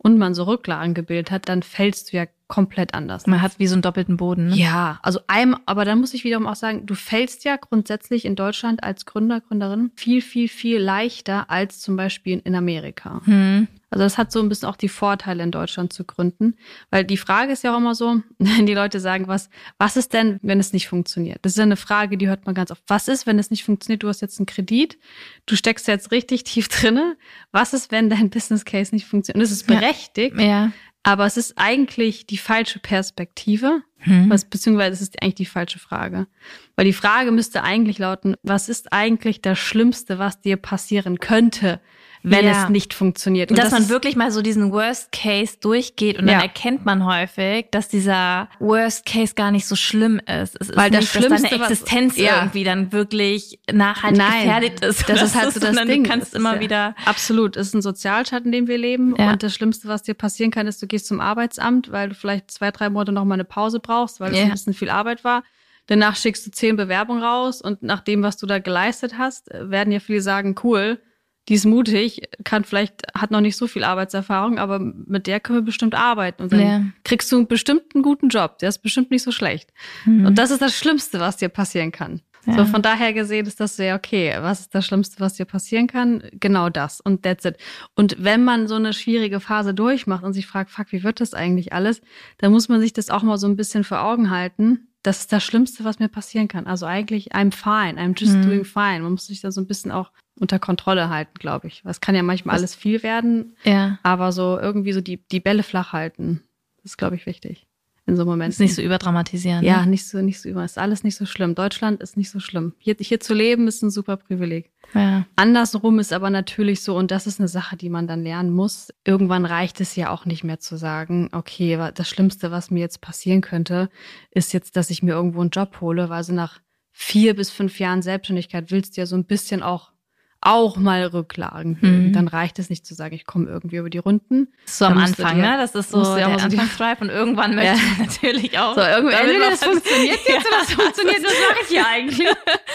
und man so Rücklagen gebildet hat, dann fällst du ja komplett anders. Man hat wie so einen doppelten Boden. Ne? Ja, also einem, aber dann muss ich wiederum auch sagen, du fällst ja grundsätzlich in Deutschland als Gründer, Gründerin viel, viel, viel leichter als zum Beispiel in Amerika. Hm. Also das hat so ein bisschen auch die Vorteile, in Deutschland zu gründen. Weil die Frage ist ja auch immer so, wenn die Leute sagen, was, was ist denn, wenn es nicht funktioniert? Das ist ja eine Frage, die hört man ganz oft. Was ist, wenn es nicht funktioniert? Du hast jetzt einen Kredit, du steckst jetzt richtig tief drinne. Was ist, wenn dein Business Case nicht funktioniert? Und es ist berechtigt. Ja. ja. Aber es ist eigentlich die falsche Perspektive, hm. was, beziehungsweise es ist eigentlich die falsche Frage. Weil die Frage müsste eigentlich lauten, was ist eigentlich das Schlimmste, was dir passieren könnte, wenn ja. es nicht funktioniert? Und dass das man wirklich mal so diesen Worst Case durchgeht und dann ja. erkennt man häufig, dass dieser Worst Case gar nicht so schlimm ist. Es ist Weil nicht, das Schlimmste, dass deine Existenz was, ja. irgendwie dann wirklich nachhaltig Nein, gefährdet ist. Das ist halt so das Ding. Du kannst immer ja, wieder... Absolut. Es ist ein Sozialstaat, in dem wir leben. Ja. Und das Schlimmste, was dir passieren kann, ist, du gehst zum Arbeitsamt, weil du vielleicht zwei, drei Monate noch mal eine Pause brauchst, weil es ja. ein bisschen viel Arbeit war. Danach schickst du zehn Bewerbungen raus und nach dem, was du da geleistet hast, werden ja viele sagen, cool, die ist mutig, kann vielleicht, hat noch nicht so viel Arbeitserfahrung, aber mit der können wir bestimmt arbeiten. Und dann ja. kriegst du bestimmt einen guten Job. Der ist bestimmt nicht so schlecht. Mhm. Und das ist das Schlimmste, was dir passieren kann. Ja. So, von daher gesehen ist das sehr okay. Was ist das Schlimmste, was dir passieren kann? Genau das. Und that's it. Und wenn man so eine schwierige Phase durchmacht und sich fragt, fuck, wie wird das eigentlich alles? Dann muss man sich das auch mal so ein bisschen vor Augen halten. Das ist das Schlimmste, was mir passieren kann. Also eigentlich, I'm fine, I'm just mhm. doing fine. Man muss sich da so ein bisschen auch unter Kontrolle halten, glaube ich. Es kann ja manchmal alles viel werden, ja. aber so irgendwie so die, die Bälle flach halten, das ist, glaube ich, wichtig in so Momenten. Ist nicht so überdramatisieren. Ja, ne? nicht so, nicht so über. Ist alles nicht so schlimm. Deutschland ist nicht so schlimm. Hier, hier zu leben ist ein super Privileg. Ja. Andersrum ist aber natürlich so, und das ist eine Sache, die man dann lernen muss. Irgendwann reicht es ja auch nicht mehr zu sagen, okay, das Schlimmste, was mir jetzt passieren könnte, ist jetzt, dass ich mir irgendwo einen Job hole, weil so nach vier bis fünf Jahren Selbstständigkeit willst du ja so ein bisschen auch auch mal Rücklagen bilden. Mhm. Dann reicht es nicht zu sagen, ich komme irgendwie über die Runden. So am Anfang, ne? Das ist so der Anfangsdrive und irgendwann möchte ich ja. natürlich auch. So, irgendwie, entweder das funktioniert jetzt oder das funktioniert, das mache ich ja eigentlich.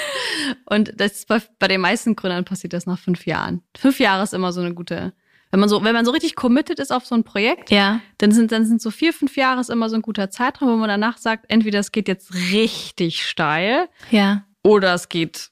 Und das ist bei, bei den meisten Gründern passiert das nach fünf Jahren. Fünf Jahre ist immer so eine gute, wenn man so, wenn man so richtig committed ist auf so ein Projekt, ja. dann sind, dann sind so vier, fünf Jahre ist immer so ein guter Zeitraum, wo man danach sagt, entweder es geht jetzt richtig steil, ja. oder es geht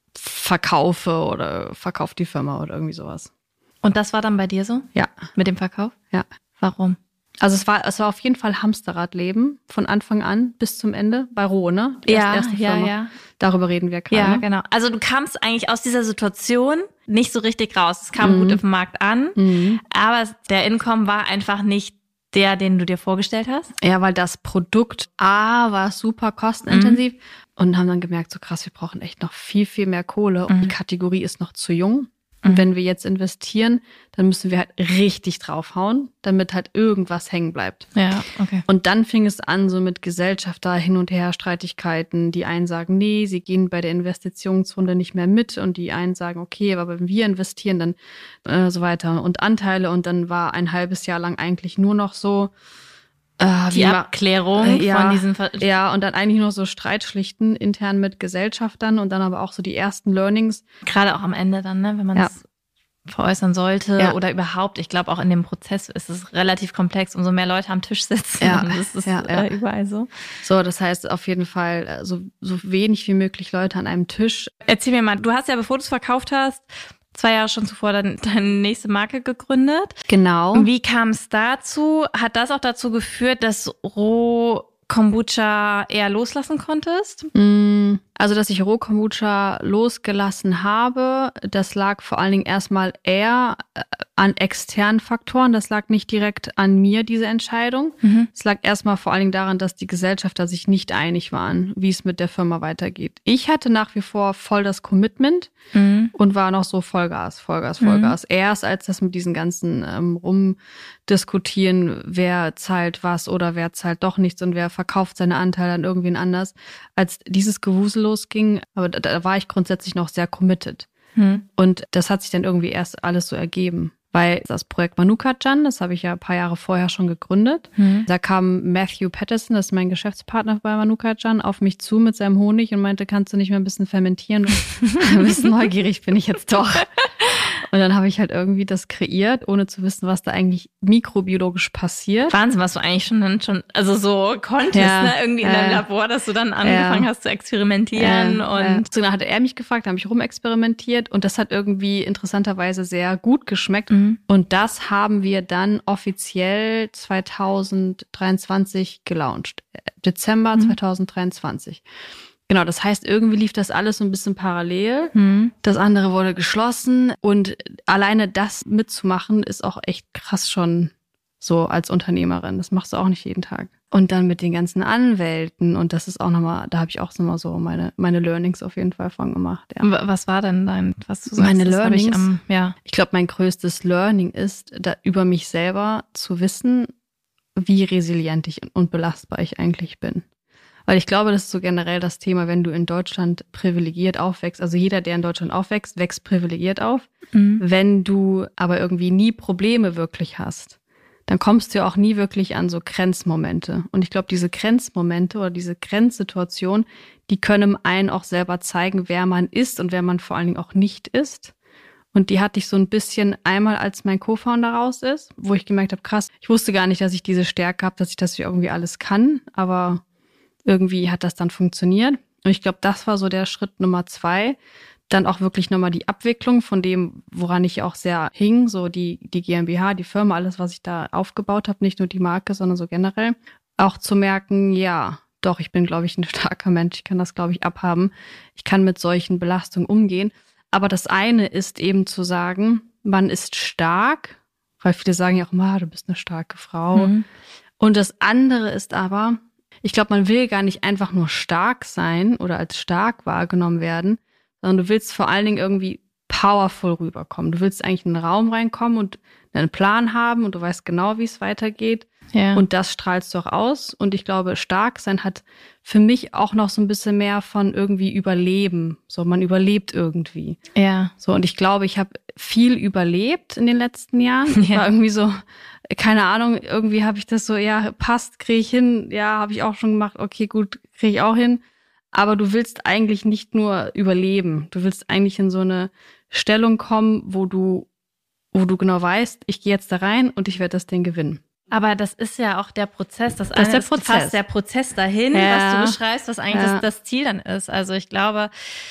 verkaufe oder verkauft die Firma oder irgendwie sowas. Und das war dann bei dir so? Ja. Mit dem Verkauf? Ja. Warum? Also es war, es war auf jeden Fall Hamsterradleben von Anfang an bis zum Ende bei Roh, ne? Die ja, erste Firma. ja, ja. Darüber reden wir gerade. Ja, genau. Also du kamst eigentlich aus dieser Situation nicht so richtig raus. Es kam mhm. gut auf den Markt an, mhm. aber der Income war einfach nicht der, den du dir vorgestellt hast? Ja, weil das Produkt A war super kostenintensiv mhm. und haben dann gemerkt, so krass, wir brauchen echt noch viel, viel mehr Kohle und mhm. die Kategorie ist noch zu jung. Und wenn wir jetzt investieren, dann müssen wir halt richtig draufhauen, damit halt irgendwas hängen bleibt. Ja, okay. Und dann fing es an, so mit Gesellschafter hin und her Streitigkeiten. Die einen sagen, nee, sie gehen bei der Investitionsrunde nicht mehr mit. Und die einen sagen, okay, aber wenn wir investieren, dann äh, so weiter. Und Anteile. Und dann war ein halbes Jahr lang eigentlich nur noch so, Äh, die Abklärung äh, ja, von diesen Ver- ja, und dann eigentlich nur so Streitschlichten intern mit Gesellschaftern und dann aber auch so die ersten Learnings. Gerade auch am Ende dann, ne, wenn man ja. es veräußern sollte ja. oder überhaupt. Ich glaube, auch in dem Prozess ist es relativ komplex. Umso mehr Leute am Tisch sitzen, ja. das ist ja, ja. Äh, überall so. So, das heißt auf jeden Fall so, so wenig wie möglich Leute an einem Tisch. Erzähl mir mal, du hast ja, bevor du es verkauft hast, zwei Jahre schon zuvor dann deine nächste Marke gegründet. Genau. Wie kam es dazu? Hat das auch dazu geführt, dass Roh Kombucha eher loslassen konntest? Also, dass ich Roh Kombucha losgelassen habe, das lag vor allen Dingen erstmal eher an externen Faktoren. Das lag nicht direkt an mir, diese Entscheidung. Mhm. Es lag erstmal vor allen Dingen daran, dass die Gesellschafter sich nicht einig waren, wie es mit der Firma weitergeht. Ich hatte nach wie vor voll das Commitment mhm. und war noch so Vollgas, Vollgas, Vollgas. Mhm. Erst als das mit diesen ganzen ähm, rumdiskutieren, wer zahlt was oder wer zahlt doch nichts und wer verkauft seine Anteile an irgendwen anders, als dieses Gewusel losging, aber da, da war ich grundsätzlich noch sehr committed. Mhm. Und das hat sich dann irgendwie erst alles so ergeben. Weil das Projekt Manuka-Chan, das habe ich ja ein paar Jahre vorher schon gegründet. Mhm. Da kam Matthew Patterson, das ist mein Geschäftspartner bei Manuka-Chan, auf mich zu mit seinem Honig und meinte, kannst du nicht mehr ein bisschen fermentieren? Ein bisschen neugierig bin ich jetzt doch. Und dann habe ich halt irgendwie das kreiert, ohne zu wissen, was da eigentlich mikrobiologisch passiert. Wahnsinn, was du eigentlich schon dann schon, also so konntest, ja, ne, irgendwie in äh, deinem Labor, dass du dann angefangen äh, hast zu experimentieren äh, und. Äh. So, dann hatte er mich gefragt, da habe ich rumexperimentiert und das hat irgendwie interessanterweise sehr gut geschmeckt. Mhm. Und das haben wir dann offiziell zwanzig dreiundzwanzig gelauncht. Dezember Mhm. zwanzig dreiundzwanzig. Genau, das heißt, irgendwie lief das alles so ein bisschen parallel. Mhm. Das andere wurde geschlossen und alleine das mitzumachen ist auch echt krass schon so als Unternehmerin. Das machst du auch nicht jeden Tag. Und dann mit den ganzen Anwälten und das ist auch nochmal, da habe ich auch nochmal so meine meine Learnings auf jeden Fall von gemacht. Ja. Was war denn dein, was du sagst? Meine das Learnings? Ich, am, ja. ich glaube, mein größtes Learning ist, da über mich selber zu wissen, wie resilient ich und belastbar ich eigentlich bin. Weil ich glaube, das ist so generell das Thema, wenn du in Deutschland privilegiert aufwächst. Also jeder, der in Deutschland aufwächst, wächst privilegiert auf. Mhm. Wenn du aber irgendwie nie Probleme wirklich hast, dann kommst du auch nie wirklich an so Grenzmomente. Und ich glaube, diese Grenzmomente oder diese Grenzsituation, die können einen auch selber zeigen, wer man ist und wer man vor allen Dingen auch nicht ist. Und die hatte ich so ein bisschen einmal, als mein Co-Founder raus ist, wo ich gemerkt habe, krass, ich wusste gar nicht, dass ich diese Stärke habe, dass ich das irgendwie alles kann, aber irgendwie hat das dann funktioniert. Und ich glaube, das war so der Schritt Nummer zwei. Dann auch wirklich nochmal die Abwicklung von dem, woran ich auch sehr hing, so die die GmbH, die Firma, alles, was ich da aufgebaut habe, nicht nur die Marke, sondern so generell. Auch zu merken, ja, doch, ich bin, glaube ich, ein starker Mensch. Ich kann das, glaube ich, abhaben. Ich kann mit solchen Belastungen umgehen. Aber das eine ist eben zu sagen, man ist stark, weil viele sagen ja auch immer, du bist eine starke Frau. Mhm. Und das andere ist aber, ich glaube, man will gar nicht einfach nur stark sein oder als stark wahrgenommen werden, sondern du willst vor allen Dingen irgendwie powerful rüberkommen. Du willst eigentlich in einen Raum reinkommen und einen Plan haben und du weißt genau, wie es weitergeht. Ja. Und das strahlst du auch aus. Und ich glaube, stark sein hat für mich auch noch so ein bisschen mehr von irgendwie Überleben. So, man überlebt irgendwie. Ja. So, und ich glaube, ich habe viel überlebt in den letzten Jahren. Ich Ja. war irgendwie so, keine Ahnung, irgendwie habe ich das so, ja, passt, kriege ich hin. Ja, habe ich auch schon gemacht. Okay, gut, kriege ich auch hin. Aber du willst eigentlich nicht nur überleben. Du willst eigentlich in so eine Stellung kommen, wo du, wo du genau weißt, ich gehe jetzt da rein und ich werde das Ding gewinnen. Aber das ist ja auch der Prozess. Das, Das ist eine der ist Prozess. fast der Prozess dahin, Ja. was du beschreibst, was eigentlich Ja. das, das Ziel dann ist. Also ich glaube,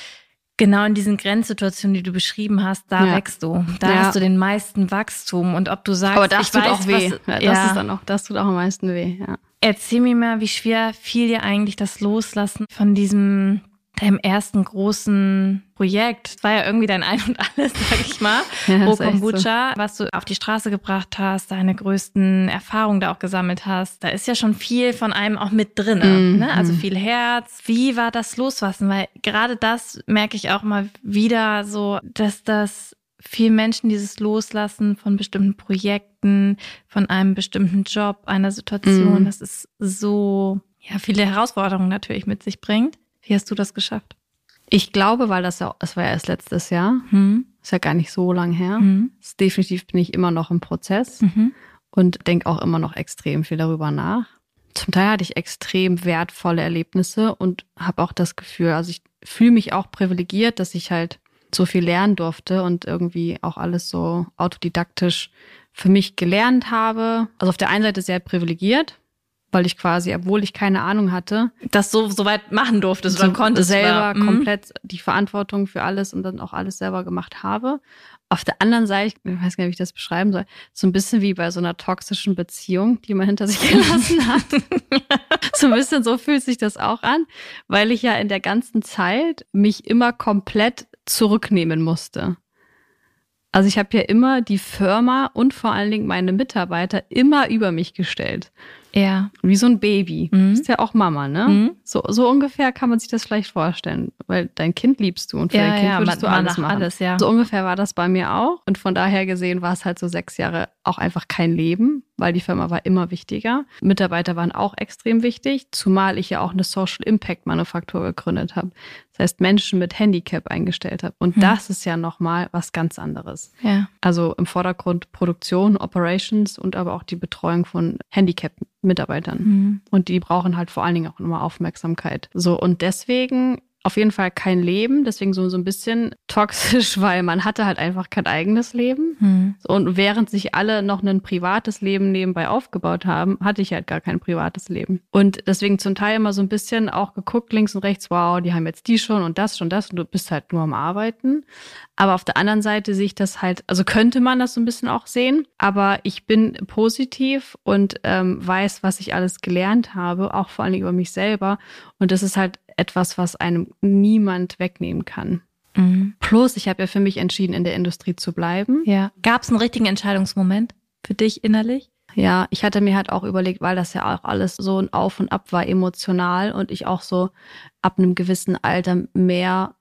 genau in diesen Grenzsituationen, die du beschrieben hast, da Ja. wächst du. Da Ja. hast du den meisten Wachstum. Und ob du sagst, Aber das ich tut weiß, auch weh. was, Ja, das ja. ist dann auch, das tut auch am meisten weh, ja. Erzähl mir mal, wie schwer fiel dir eigentlich das Loslassen von diesem deinem ersten großen Projekt? Es war ja irgendwie dein Ein und Alles, sag ich mal. Ja, Roh ist echt Kombucha, was du auf die Straße gebracht hast, deine größten Erfahrungen da auch gesammelt hast. Da ist ja schon viel von einem auch mit drin, Mhm. ne? Also viel Herz. Wie war das Loslassen? Weil gerade das merke ich auch mal wieder so, dass das vielen Menschen dieses Loslassen von bestimmten Projekten, von einem bestimmten Job, einer Situation, Mhm. dass es so ja viele Herausforderungen natürlich mit sich bringt. Wie hast du das geschafft? Ich glaube, weil das ja, es war ja erst letztes Jahr, Hm. ist ja gar nicht so lang her. Hm. Ist definitiv bin ich immer noch im Prozess Mhm. und denke auch immer noch extrem viel darüber nach. Zum Teil hatte ich extrem wertvolle Erlebnisse und habe auch das Gefühl, also ich fühle mich auch privilegiert, dass ich halt so viel lernen durfte und irgendwie auch alles so autodidaktisch für mich gelernt habe. Also auf der einen Seite sehr privilegiert, weil ich quasi, obwohl ich keine Ahnung hatte, Das so so weit machen durftest oder so konntest selber war. Mhm. komplett die Verantwortung für alles und dann auch alles selber gemacht habe. Auf der anderen Seite, ich weiß gar nicht, wie ich das beschreiben soll, so ein bisschen wie bei so einer toxischen Beziehung, die man hinter sich gelassen hat. So ein bisschen so fühlt sich das auch an, weil ich ja in der ganzen Zeit mich immer komplett zurücknehmen musste. Also ich habe ja immer die Firma und vor allen Dingen meine Mitarbeiter immer über mich gestellt. Ja. Wie so ein Baby. Mhm. Du bist ja auch Mama, ne? Mhm. So, so ungefähr kann man sich das vielleicht vorstellen. Weil dein Kind liebst du und für Ja, dein Kind ja, würdest man- du man alles macht machen. alles, ja. So ungefähr war das bei mir auch. Und von daher gesehen war es halt so sechs Jahre auch einfach kein Leben, weil die Firma war immer wichtiger. Mitarbeiter waren auch extrem wichtig, zumal ich ja auch eine Social Impact Manufaktur gegründet habe. Das heißt, Menschen mit Handicap eingestellt habe. Und Hm. das ist ja nochmal was ganz anderes. Ja. Also im Vordergrund Produktion, Operations und aber auch die Betreuung von Handicap-Mitarbeitern. Mhm. Und die brauchen halt vor allen Dingen auch immer Aufmerksamkeit. So, und deswegen auf jeden Fall kein Leben, deswegen so, so ein bisschen toxisch, weil man hatte halt einfach kein eigenes Leben. Hm. Und während sich alle noch ein privates Leben nebenbei aufgebaut haben, hatte ich halt gar kein privates Leben. Und deswegen zum Teil immer so ein bisschen auch geguckt, links und rechts, wow, die haben jetzt die schon und das schon das und du bist halt nur am Arbeiten. Aber auf der anderen Seite sehe ich das halt, also könnte man das so ein bisschen auch sehen, aber ich bin positiv und ähm, weiß, was ich alles gelernt habe, auch vor allen Dingen über mich selber. Und das ist halt etwas, was einem niemand wegnehmen kann. Mhm. Plus, ich habe ja für mich entschieden, in der Industrie zu bleiben. Ja. Gab es einen richtigen Entscheidungsmoment für dich innerlich? Ja, ich hatte mir halt auch überlegt, weil das ja auch alles so ein Auf und Ab war emotional und ich auch so ab einem gewissen Alter mehr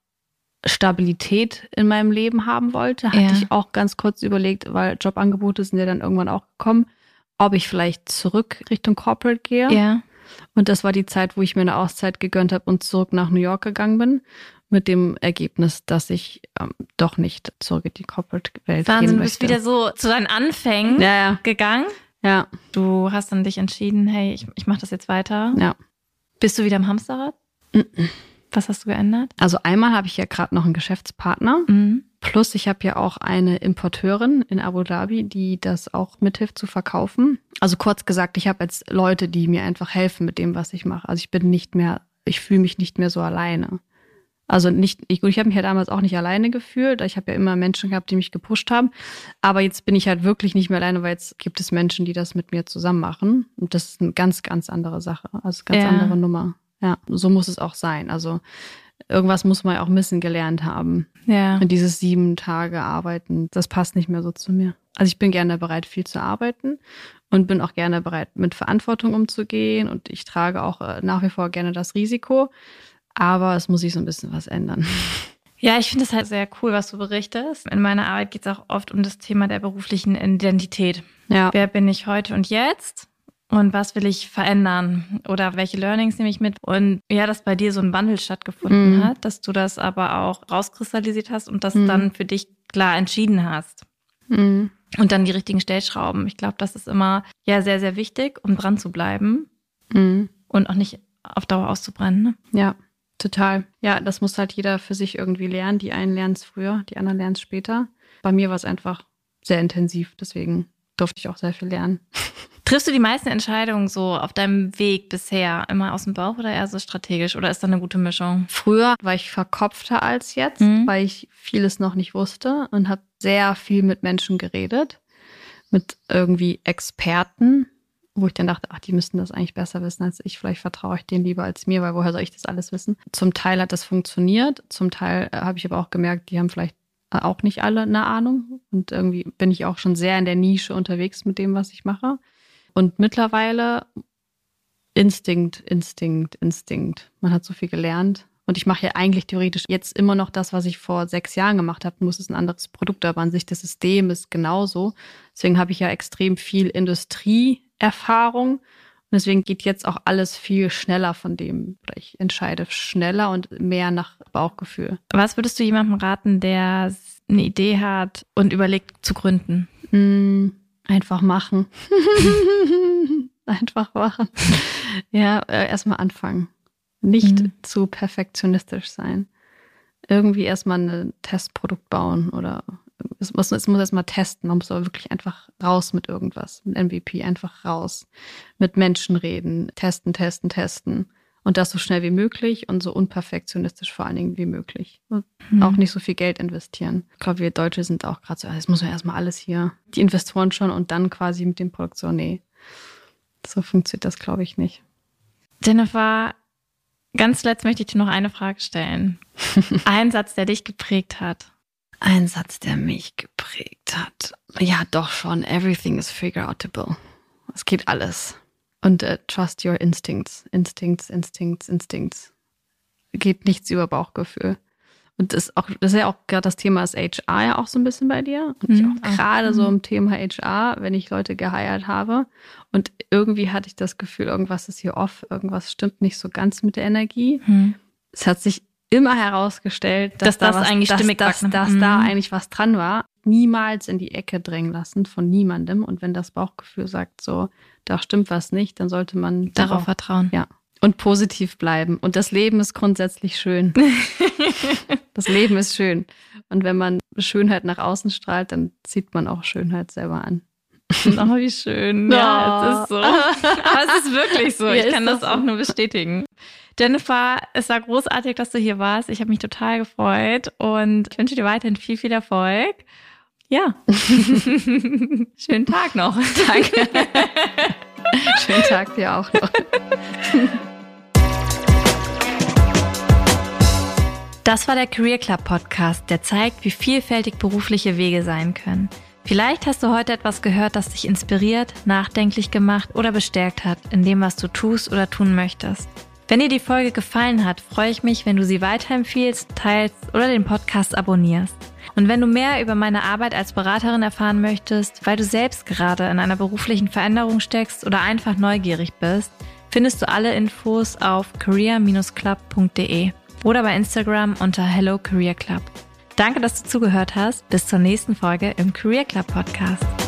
Stabilität in meinem Leben haben wollte, hatte ja. ich auch ganz kurz überlegt, weil Jobangebote sind ja dann irgendwann auch gekommen, ob ich vielleicht zurück Richtung Corporate gehe. Ja. Und das war die Zeit, wo ich mir eine Auszeit gegönnt habe und zurück nach New York gegangen bin, mit dem Ergebnis, dass ich ähm, doch nicht zurück in die Corporate-Welt Wahnsinn, gehen möchte. Du bist wieder so zu deinen Anfängen ja, ja. gegangen. Ja. Du hast dann dich entschieden, hey, ich, ich mache das jetzt weiter. Ja. Bist du wieder im Hamsterrad? Mhm. Was hast du geändert? Also einmal habe ich ja gerade noch einen Geschäftspartner. Mhm. Plus ich habe ja auch eine Importeurin in Abu Dhabi, die das auch mithilft zu verkaufen. Also kurz gesagt, ich habe jetzt Leute, die mir einfach helfen mit dem, was ich mache. Also ich bin nicht mehr, ich fühle mich nicht mehr so alleine. Also nicht, ich, ich habe mich ja damals auch nicht alleine gefühlt. Ich habe ja immer Menschen gehabt, die mich gepusht haben. Aber jetzt bin ich halt wirklich nicht mehr alleine, weil jetzt gibt es Menschen, die das mit mir zusammen machen. Und das ist eine ganz, ganz andere Sache. Also ganz ja. andere Nummer. Ja, so muss es auch sein. Also irgendwas muss man ja auch ein bisschen gelernt haben. Ja. Und dieses sieben Tage Arbeiten, das passt nicht mehr so zu mir. Also ich bin gerne bereit, viel zu arbeiten und bin auch gerne bereit, mit Verantwortung umzugehen. Und ich trage auch nach wie vor gerne das Risiko. Aber es muss sich so ein bisschen was ändern. Ja, ich finde es halt sehr cool, was du berichtest. In meiner Arbeit geht es auch oft um das Thema der beruflichen Identität. Ja. Wer bin ich heute und jetzt? Und was will ich verändern? Oder welche Learnings nehme ich mit? Und ja, dass bei dir so ein Wandel stattgefunden mm. hat, dass du das aber auch rauskristallisiert hast und das mm. dann für dich klar entschieden hast. Mm. Und dann die richtigen Stellschrauben. Ich glaube, das ist immer ja sehr, sehr wichtig, um dran zu bleiben mm. und auch nicht auf Dauer auszubrennen. Ne? Ja, total. Ja, das muss halt jeder für sich irgendwie lernen. Die einen lernen es früher, die anderen lernen es später. Bei mir war es einfach sehr intensiv, deswegen durfte ich auch sehr viel lernen. Triffst du die meisten Entscheidungen so auf deinem Weg bisher immer aus dem Bauch oder eher so strategisch? Oder ist da eine gute Mischung? Früher war ich verkopfter als jetzt, mhm. weil ich vieles noch nicht wusste und habe sehr viel mit Menschen geredet, mit irgendwie Experten, wo ich dann dachte, ach, die müssten das eigentlich besser wissen als ich. Vielleicht vertraue ich denen lieber als mir, weil woher soll ich das alles wissen? Zum Teil hat das funktioniert, zum Teil habe ich aber auch gemerkt, die haben vielleicht auch nicht alle eine Ahnung. Und irgendwie bin ich auch schon sehr in der Nische unterwegs mit dem, was ich mache. Und mittlerweile Instinkt, Instinkt, Instinkt. Man hat so viel gelernt. Und ich mache ja eigentlich theoretisch jetzt immer noch das, was ich vor sechs Jahren gemacht habe. Nur ist es ein anderes Produkt, aber an sich das System ist genauso. Deswegen habe ich ja extrem viel Industrieerfahrung. Und deswegen geht jetzt auch alles viel schneller von dem. Oder ich entscheide schneller und mehr nach Bauchgefühl. Was würdest du jemandem raten, der eine Idee hat und überlegt zu gründen? Hm. Einfach machen. Einfach machen. Ja, äh, erstmal anfangen. Nicht mhm. zu perfektionistisch sein. Irgendwie erstmal ein Testprodukt bauen oder es muss, es muss erstmal testen. Man muss aber wirklich einfach raus mit irgendwas. Mit M V P einfach raus. Mit Menschen reden. Testen, testen, testen. Und das so schnell wie möglich und so unperfektionistisch vor allen Dingen wie möglich. Und mhm. auch nicht so viel Geld investieren. Ich glaube, wir Deutsche sind auch gerade so, es muss ja erstmal alles hier. Die Investoren schon und dann quasi mit dem Produktion. Nee, so funktioniert das, glaube ich, nicht. Jennifer, ganz zuletzt möchte ich dir noch eine Frage stellen. Ein Satz, der dich geprägt hat. Ein Satz, der mich geprägt hat. Ja, doch schon. Everything is figure-outable. Es geht alles. Und uh, trust your instincts. Instincts, Instincts, Instincts. Geht nichts über Bauchgefühl. Und das, auch, das ist ja auch gerade das Thema ist H R ja auch so ein bisschen bei dir. Und mhm. ich auch gerade mhm. so im Thema H R, wenn ich Leute geheiert habe. Und irgendwie hatte ich das Gefühl, irgendwas ist hier off, irgendwas stimmt nicht so ganz mit der Energie. Mhm. Es hat sich immer herausgestellt, dass, dass da das was, eigentlich dass, stimmig dass, dass, dass mhm. da eigentlich was dran war. Niemals in die Ecke drängen lassen von niemandem. Und wenn das Bauchgefühl sagt so, da stimmt was nicht, dann sollte man darauf auch, vertrauen. Ja. Und positiv bleiben. Und das Leben ist grundsätzlich schön. Das Leben ist schön. Und wenn man Schönheit nach außen strahlt, dann zieht man auch Schönheit selber an. Oh, wie schön. Ja, es ist so. Aber es ist wirklich so. Ich kann das auch nur bestätigen. Jennifer, es war großartig, dass du hier warst. Ich habe mich total gefreut und ich wünsche dir weiterhin viel, viel Erfolg. Ja. Schönen Tag noch. Danke. Schönen Tag dir auch noch. Das war der Career Club Podcast, der zeigt, wie vielfältig berufliche Wege sein können. Vielleicht hast du heute etwas gehört, das dich inspiriert, nachdenklich gemacht oder bestärkt hat in dem, was du tust oder tun möchtest. Wenn dir die Folge gefallen hat, freue ich mich, wenn du sie weiterempfiehlst, teilst oder den Podcast abonnierst. Und wenn du mehr über meine Arbeit als Beraterin erfahren möchtest, weil du selbst gerade in einer beruflichen Veränderung steckst oder einfach neugierig bist, findest du alle Infos auf career Bindestrich club punkt de oder bei Instagram unter Hello Career Club. Danke, dass du zugehört hast. Bis zur nächsten Folge im Career Club Podcast.